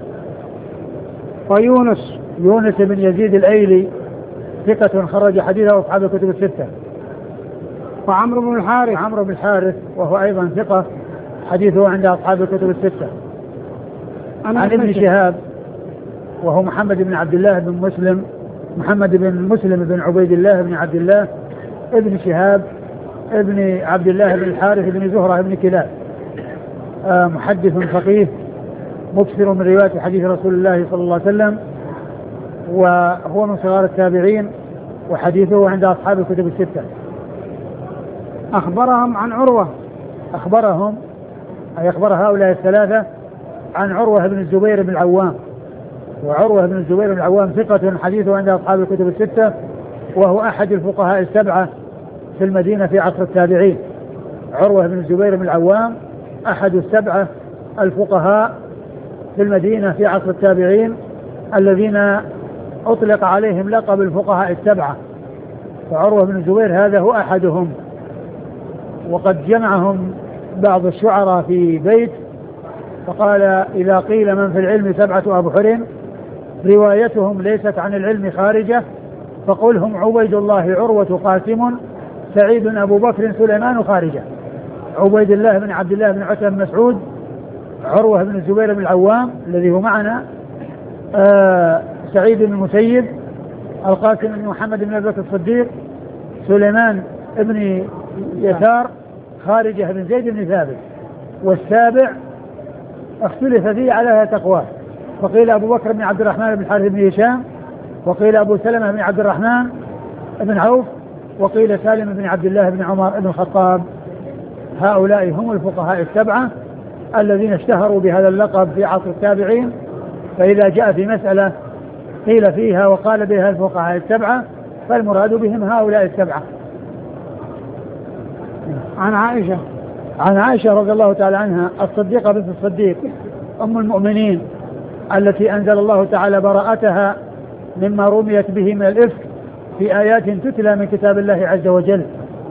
ويونس بن يزيد الأيلي ثقة خرج حديثه أصحاب الكتب الستة. وعمرو بن الحارث وهو أيضا ثقة حديثه عند أصحاب الكتب الستة. عن ابن شهاب وهو محمد بن عبد الله بن مسلم، محمد بن مسلم بن عبيد الله بن عبد الله ابن شهاب ابن عبد الله بن الحارث بن زهرة بن كلاب، محدث فقيه مكثر من رواية حديث رسول الله صلى الله عليه وسلم، وهو من صغار التابعين وحديثه عند أصحاب الكتب الستة. أخبرهم عن عروة. أخبرهم أي أخبر هؤلاء الثلاثة عن عروة بن الزبير بن العوام، وعروة بن الزبير بن العوام ثقة حديثه عند أصحاب الكتب الستة، وهو أحد الفقهاء السبعة في المدينة في عصر التابعين. عروة بن الزبير بن العوام أحد السبعة الفقهاء في المدينة في عصر التابعين الذين أطلق عليهم لقب الفقهاء السبعة، فعروة بن الزبير هذا هو أحدهم. وقد جمعهم بعض الشعراء في بيت فقال إذا قيل من في العلم سبعة أبحر روايتهم ليست عن العلم خارجة فقلهم عبيد الله عروة قاسم سعيد أبو بكر سليمان خارجة. عبيد الله بن عبد الله بن عتبة بن مسعود، عروة بن الزبير بن العوام الذي هو معنا، سعيد بن المسيب، القاسم بن محمد بن أبي بكر الصديق، سليمان بن يسار، خارجة بن زيد بن ثابت. والسابع اختلف فيه على تقواه، فقيل أبو بكر بن عبد الرحمن بن الحارث بن هشام، وقيل أبو سلمة بن عبد الرحمن بن عوف، وقيل سالم بن عبد الله بن عمر بن الخطاب. هؤلاء هم الفقهاء السبعة الذين اشتهروا بهذا اللقب في عصر التابعين، فإذا جاء في مسألة قيل فيها وقال بها الفقهاء السبعة فالمراد بهم هؤلاء السبعة. عن عائشة رضي الله تعالى عنها الصديقة بنت الصديق أم المؤمنين التي أنزل الله تعالى براءتها مما رميت به من الإفك في آيات تتلى من كتاب الله عز وجل،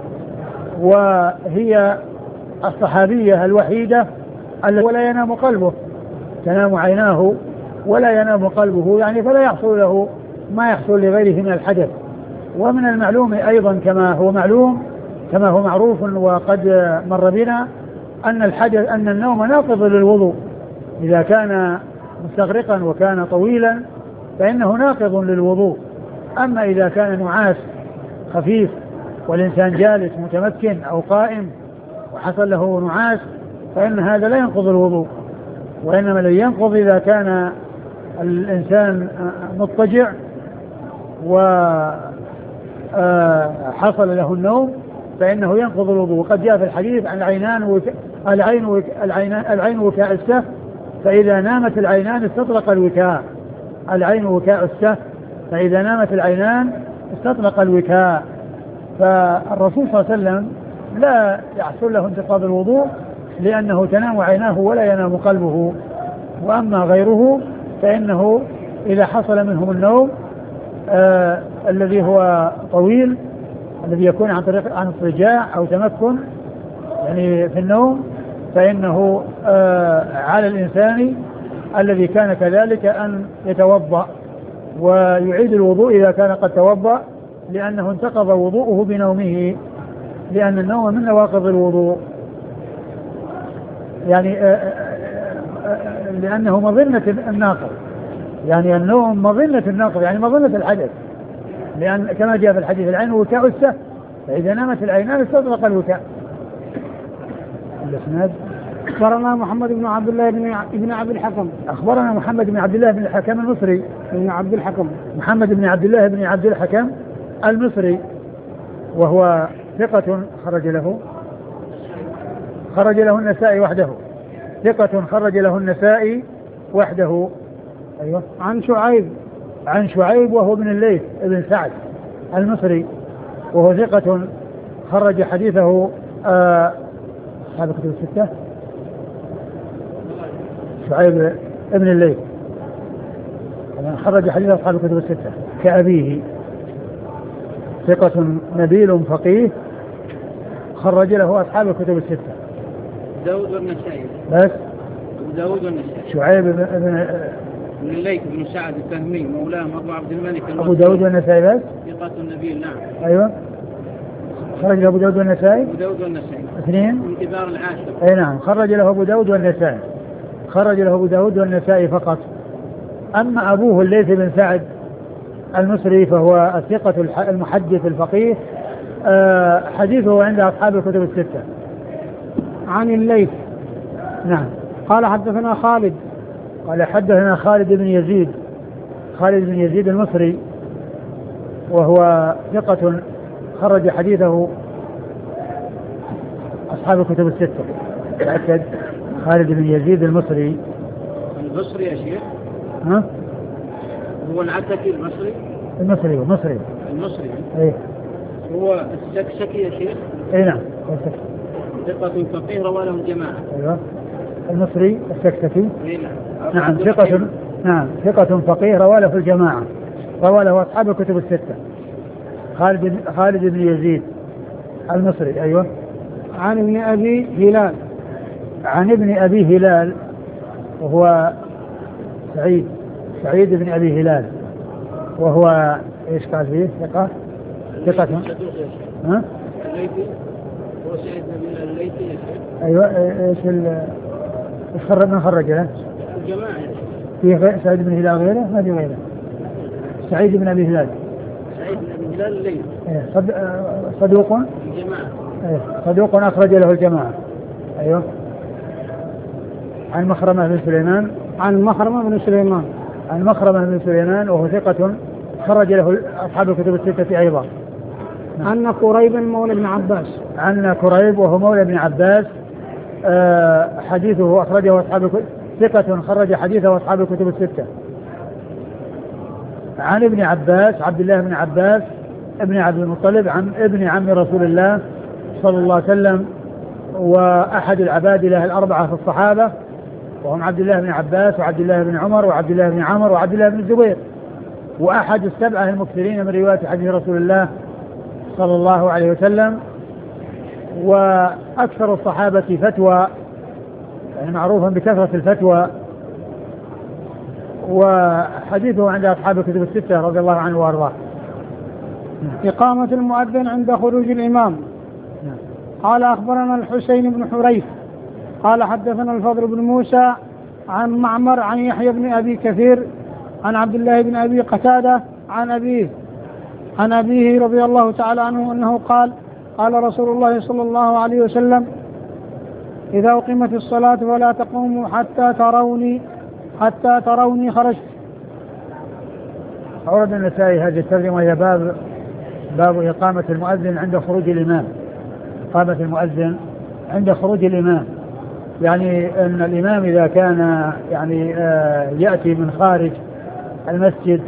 وهي الصحابية الوحيدة التي ولا ينام قلبه، تنام عيناه ولا ينام قلبه، يعني فلا يحصل له ما يحصل لغيره من الحدث. ومن المعلوم أيضا كما هو معروف وقد مر بنا أن النوم ناقض للوضوء، إذا كان مستغرقا وكان طويلا فإنه ناقض للوضوء. أما إذا كان نعاس خفيف والإنسان جالس متمكن أو قائم وحصل له نعاس فإن هذا لا ينقض الوضوء، وإنما الذي ينقض إذا كان الإنسان مضطجع وحصل له النوم فإنه ينقض الوضوء. وقد جاء في الحديث عن العين وكاء السه، فإذا نامت العينان استطلق الوكاء. العين وكاء السه، فإذا نامت العينان استطلق الوكاء. فالرسول صلى الله عليه وسلم لا يحصل له انتقاض الوضوء لأنه تنام عيناه ولا ينام قلبه. وأما غيره فإنه إذا حصل منهم النوم الذي هو طويل، الذي يكون عن اضطجاع أو تمكن يعني في النوم، فإنه على الإنسان الذي كان كذلك أن يتوضأ ويعيد الوضوء إذا كان قد توضأ، لأنه انتقض وضوءه بنومه، لأن النوم من نواقض الوضوء، يعني لأنه مظنة الناقض، يعني النوم مظنة الناقض، يعني مظنة الحدث، لأن كما جاء في الحديث العين وكاء السهل، فإذا نامت العينان استطلق الوكاء. الإسناد أخبرنا محمد بن عبد الله بن عبد الحكم. أخبرنا محمد بن عبد الله بن الحكم المصري. بن عبد الحكم. محمد بن عبد الله بن عبد الحكم المصري، وهو ثقة خرج له النسائي وحده. ثقة خرج له النسائي وحده. أيوة. عن شعيب وهو ابن الليث ابن سعد المصري، وهو ثقة خرج حديثه أصحاب الكتب الستة. شعيب ابن الليث خرج حديث أصحاب الكتب الستة كأبيه، ثقة نبيل فقيه خرج له أصحاب الكتب الستة. داود والنسائي بس. داود والنسائي. شعيب ابن الليث بن سعد الفهمي مولاهم أبو عبد الملك أبو داود والنسائي بس. ثقة النبيل. نعم. أيوة. خرج له أبو داود والنسائي. أبو داود والنسائي. اثنين. من كبار العاشر. أي نعم. خرج له أبو داود والنسائي. خرج له أبو داود والنسائي فقط. أما أبوه الليث بن سعد المصري فهو الثقة المحدث الفقيه، حديثه عند أصحاب الكتب الستة. عن الليث. نعم. قال حدثنا خالد. قال حدثنا خالد بن يزيد المصري، وهو ثقة خرج حديثه أصحاب الكتب الستة. تأكد. خالد بن يزيد المصري يا شيخ. ها؟ هو العتكي المصري. ايه. هو السكسكي يا شيخ. اي نعم. ثقة فقيه رواه له الجماعة. ايوه. المصري السكسكي. نعم. ثقة فقيه رواه له الجماعة، رواه له أصحاب الكتب الستة. خالد بن يزيد المصري. ايوه. عن ابن أبي هلال وهو سعيد بن أبي هلال، وهو ايش قال فيه؟ ثقة. ها؟ الليثي. هو سعيد بن الليثي. ايوه. ايش من خرج له؟ الجماعة. في سعيد بن هلال غيره؟ ما في غيره. سعيد بن أبي هلال. الليثي. صدوق. الجماعة. صدوق أخرج له الجماعة. ايوه. عن مخرمة بن سليمان وهو ثقة خرج له أصحاب الكتب الستة أيضا. عن كريب مولى ابن عباس. عن كريب وهو مولى ابن عباس، حديثه أخرجه أصحاب ثقة خرج حديثه أصحاب الكتب الستة. عن ابن عباس عبد الله بن عباس ابن عبد المطلب عن ابن عم رسول الله صلى الله عليه وسلم، وأحد العبادلة الأربعة في الصحابة، وهم عبد الله بن عباس وعبد الله بن عمر وعبد الله بن عمرو وعبد الله بن الزبير، وأحد السبعة المكثرين من رواية حديث رسول الله صلى الله عليه وسلم، وأكثر الصحابة فتوى، يعني معروفا بكثرة الفتوى، وحديثه عند أصحاب الكتب الستة رضي الله عنه وأرضاه. إقامة المؤذن عند خروج الإمام. قال أخبرنا الحسين بن حريث قال حدثنا الفضل بن موسى عن معمر عن يحيى بن أبي كثير عن عبد الله بن أبي قتادة عن أبيه رضي الله تعالى عنه أنه قال قال رسول الله صلى الله عليه وسلم: إذا أقيمت الصلاة فلا تقوموا حتى تروني خرجت. أورد النسائي هذه الترجمة وهي باب إقامة المؤذن عند خروج الإمام. إقامة المؤذن عند خروج الإمام، يعني أن الإمام إذا كان يعني يأتي من خارج المسجد،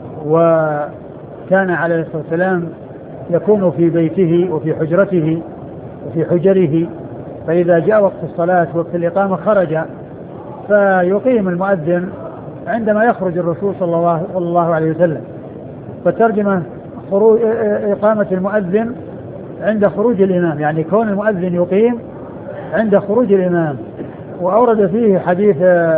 وكان عليه الصلاة والسلام يكون في بيته وفي حجرته وفي حجره، فإذا جاء وقت الصلاة وقت الإقامة خرج فيقيم المؤذن عندما يخرج الرسول صلى الله عليه وسلم. فالترجمة إقامة المؤذن عند خروج الإمام، يعني كون المؤذن يقيم عند خروج الإمام. وأورد فيه حديث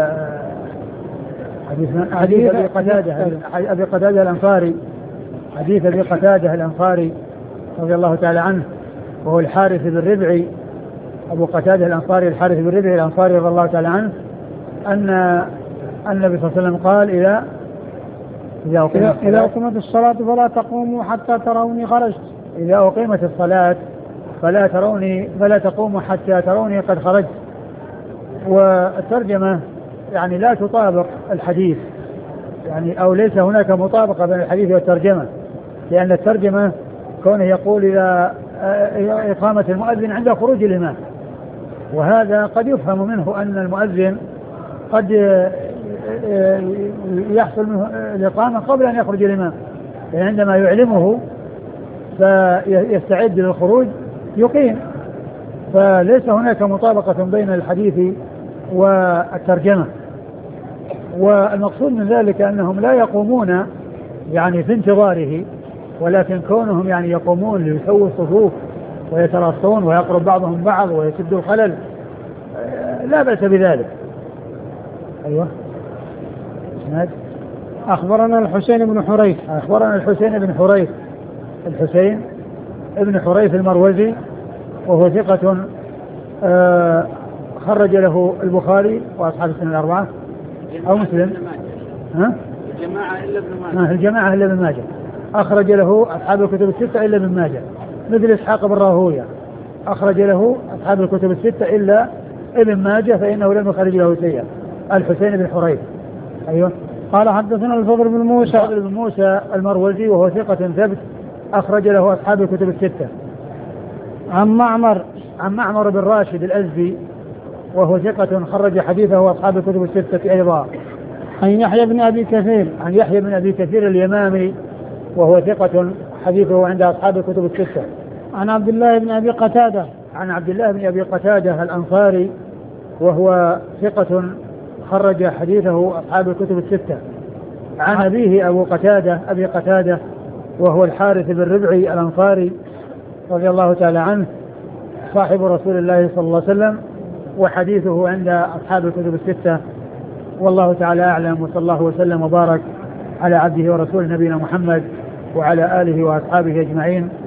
أبي قتادة الأنصاري، حديث أبي قتادة الأنصاري رضي الله تعالى عنه، وهو الحارث بن ربعي، أبو قتادة الأنصاري الحارث بن ربعي الأنصاري رضي الله تعالى عنه، أن النبي صلى الله عليه وسلم قال إذا أقيمت الصلاة فلا تقوموا حتى تروني خرجت. إذا أقيمت الصلاة فلا تقوموا حتى تروني قد خرجت. والترجمة يعني لا تطابق الحديث، يعني أو ليس هناك مطابقة بين الحديث والترجمة، لأن الترجمة كونه يقول إذا إقامة المؤذن عند خروج الإمام، وهذا قد يفهم منه أن المؤذن قد يحصل منه الإقامة قبل أن يخرج الإمام، يعني عندما يعلمه فيستعد للخروج يقيم. فليس هناك مطابقة بين الحديث والترجمة. والمقصود من ذلك أنهم لا يقومون يعني في انتظاره، ولكن كونهم يعني يقومون ليسووا الصفوف ويتراصون ويقرب بعضهم بعض ويسدوا الخلل لا بأس بذلك. أيوة. أخبرنا الحسين بن حريث. أخبرنا الحسين بن حريث المروزي، وهو ثقة خرج له البخاري وأصحاب السنن الأربعة أو مسلم. الجماعة إلا ابن ماجه أخرج له أصحاب الكتب الستة إلا ابن ماجه، مثل إسحاق بن راهويه أخرج له أصحاب الكتب الستة إلا ابن ماجه فإنه لم يخرج له شيئا. الحسين بن حريث. أيوه. قال حدثنا الفضل بن موسى المروزي، وهو ثقة ثبت أخرج له أصحاب الكتب الستة. عن معمر بن راشد الأزدي، وهو ثقة خرج حديثه أصحاب الكتب الستة أيضا. عن يحيى بن أبي كثير اليمامي، وهو ثقة حديثه عند أصحاب الكتب الستة. عن عبد الله بن أبي قتادة الأنصاري، وهو ثقة خرج حديثه أصحاب الكتب الستة. عن أبيه أبي قتادة وهو الحارث بن ربعي الأنصاري رضي الله تعالى عنه، صاحب رسول الله صلى الله عليه وسلم، وحديثه عند أصحاب الكتب الستة. والله تعالى أعلم، وصلى الله وسلم وبارك على عبده ورسوله نبينا محمد وعلى آله وأصحابه أجمعين.